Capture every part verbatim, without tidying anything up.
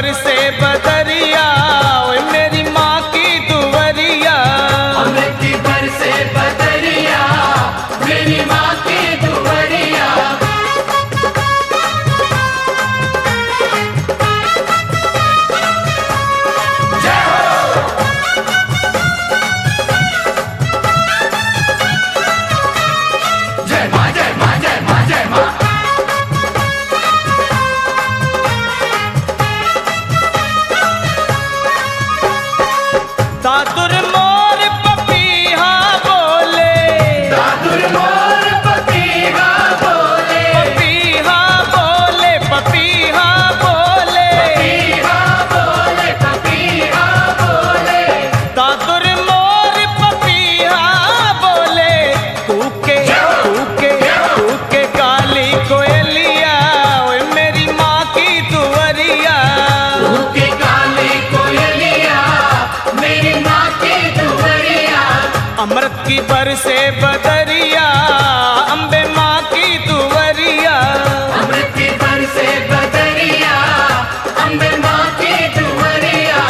बरसे बदरिया, ओए मेरी माँ की दुवरिया। अमृत की बरसे बदरिया, मेरी माँ की दुवरिया। जय हो। जय माँ, जय माँ, जय माँ, जय माँ। दादुर मोर पपीहा बोले, दादुर मोर पपीहा बोले, पपीहा बोले, पपीहा बोले, पपीहा बोले, पपीहा बोले। दादुर मोर पपीहा बोले, कूके कूके कूके काली कोयलिया, ओए मेरी माँ की दुवरिया। के काली कोयलिया, मेरी माँ की दुवरिया। अमृत की बरसे बदरिया, अम्बे माँ की दुवरिया। अमृत की बरसे बदरिया, अम्बे माँ की दुवरिया।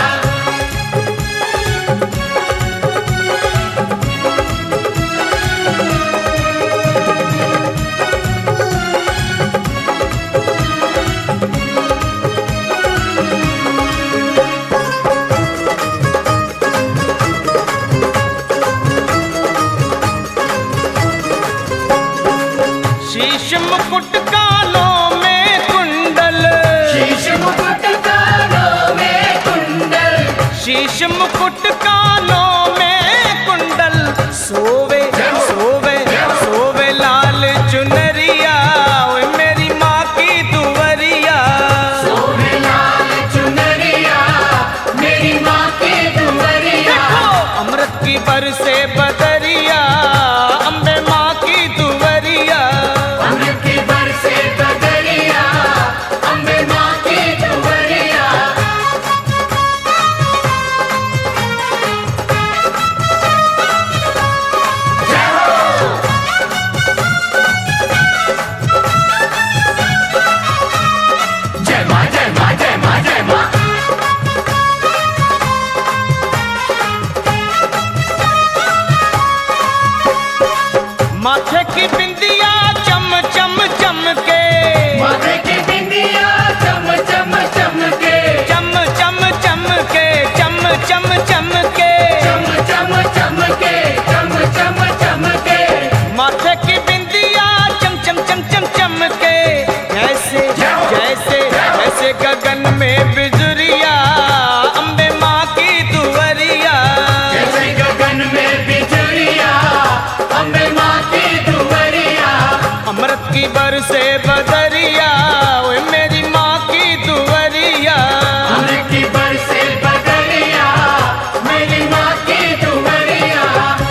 शीश मुकुट कानों में कुंडल, शीश मुकुट कानों में कुंडल, शीश मुकुट कानों में कुंडल, सोवे सोवे सोवे लाल चुनरिया, ओए मेरी माँ की दुवरिया। सोहे लाल चुनरिया, मेरी माँ की दुवरिया। अमृत की बरसे बदरिया, अम्बे माँ की दुवरिया। अमृत की बरसे बदरिया, अम्बे माँ की दुवरिया। जय हो। जय माँ, जय माँ, जय माँ, जय माँ। माथे की बिंदिया चम चम चमके, माथे की बिंदिया चम चम चमके, चम चम चमके, चम चम चमके। चम चम चमके, चम चम चमके। माथे की बिंदिया चम चम चम चम चमके, जैसे जैसे जैसे गगन में बिजुरिया, अम्बे माँ की दुवरिया। जैसे गगन में बिजुलिया, अम्बे माँ की दुवरिया। अमृत की बरसे बदरिया, ओए मेरी माँ की दुवरिया। अमृत की बरसे बदरिया, मेरी माँ की दुवरिया।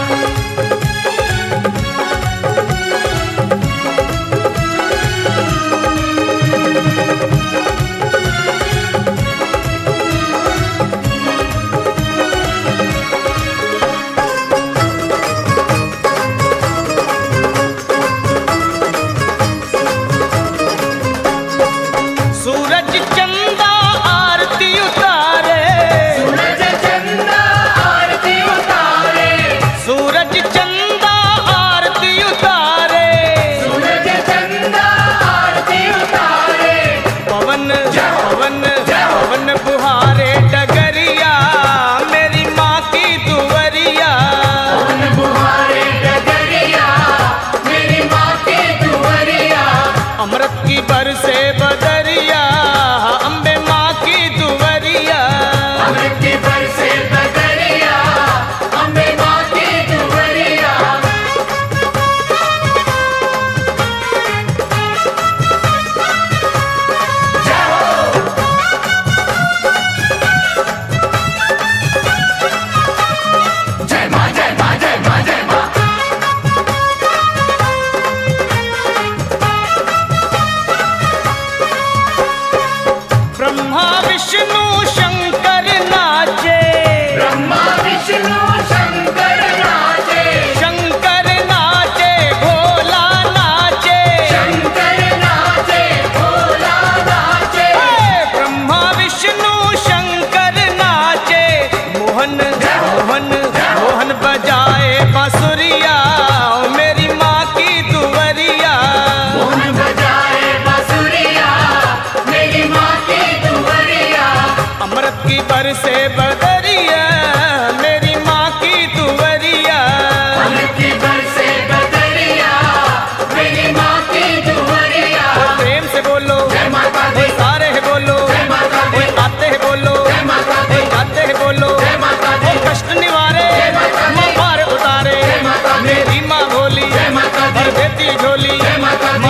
सूरज चंदा आरती उतारे, सूरज चंदा आरती उतारे, सूरज चंदा आरती उतारे। सूरज चंदा आरती उतारे। पवन पवन पवन बुहारे डगरिया, मेरी माँ की दुवरिया। पवन बुहारे डगरिया, मेरी माँ की दुवरिया। अमृत की बरसे बदरिया, अम्बे माँ की दुवरिया। अमृत की बरसे बदरिया, अम्बे माँ की दुवरिया। जय हो। जय माँ, जय माँ, जय माँ, जय माँ। ब्रह्मा विष्णु शंकर नाचे, ब्रह्मा विष्णु शंकर नाचे, शंकर नाचे भोला नाचे। शंकर नाचे, भोला नाचे। हे ब्रह्मा विष्णु बरसे बदरिया मेरी माँ की दुवरिया। पल की बरसे बदरिया मेरी माँ की दुवरिया। और प्रेम से बोलो जय माता दी, कोई सारे है बोलो, जय माता दी, कोई आते है बोलो, जय माता दी, कोई गाते है बोलो। जय माता दी, वो कष्ट निवारे जय माता दी, माँ पार उतारे जय माता दी, मेरी माँ भोली जय माता दी, भर देती झोली जय माता दी,